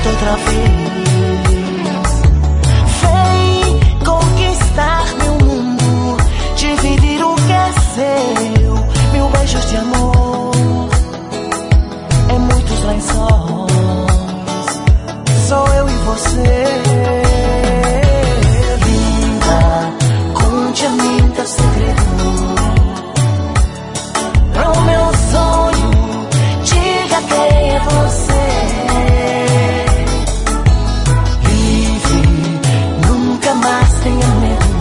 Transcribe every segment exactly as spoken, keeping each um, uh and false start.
inventa outra vez. Vem conquistar meu mundo, dividir o que é seu, mil beijos de amor, é muitos lençóis, sou eu e você. Linda, conte a mim teu segredo, pro meu sonho, diga quem é você. Vive, nunca mais tenha medo,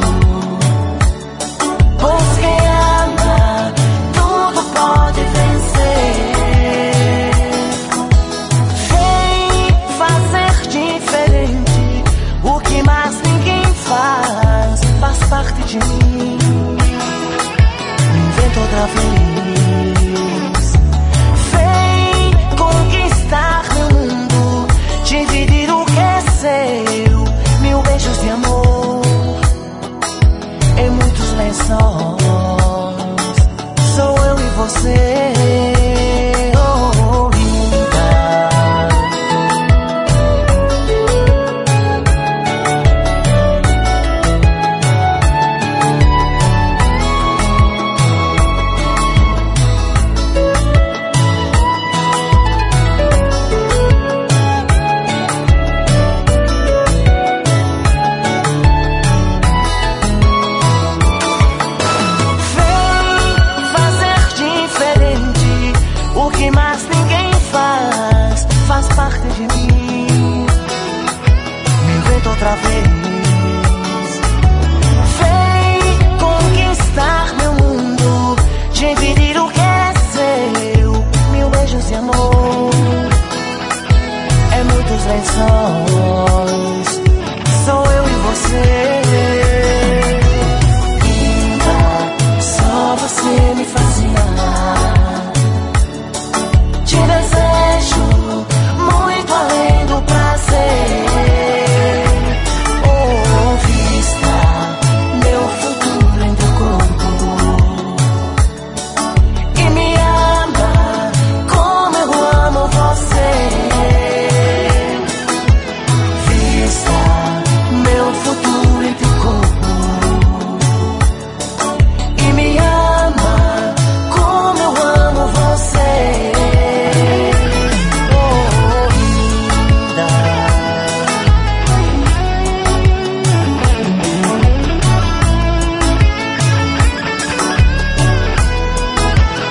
pois quem ama tudo pode vencer. Vem fazer diferente, o que mais ninguém faz, faz parte de mim. Inventa outra vez. Vem conquistar meu mundo, dividir o que é seu, mil beijos de amor, em muitos lençóis, sou eu e você. Oh, linda. Parte de mim, me inventa outra vez. Vem conquistar meu mundo, dividir o que é seu, mil beijos de amor, é muitos lençóis, sou eu e você. Linda, só você me fascina, te desejo muito além do prazer. Oh, vista meu futuro em teu corpo e me ama como eu amo você. Vista meu futuro em teu corpo e me ama como eu amo você.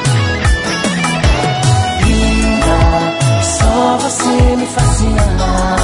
Você me fascina.